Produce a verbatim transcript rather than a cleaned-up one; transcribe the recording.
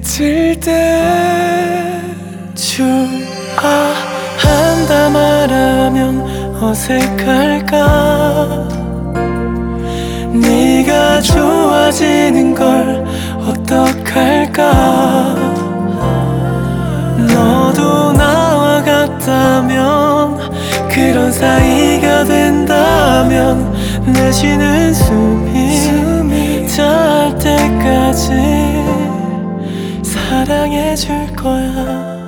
스칠 때쯤 아 한다 말하면 어색할까 네가 좋아지는 걸 어떡할까 너도 나와 같다면 그런 사이가 된다면 내 쉬는 숨이, 숨이 닿을 때까지 사랑해줄 거야.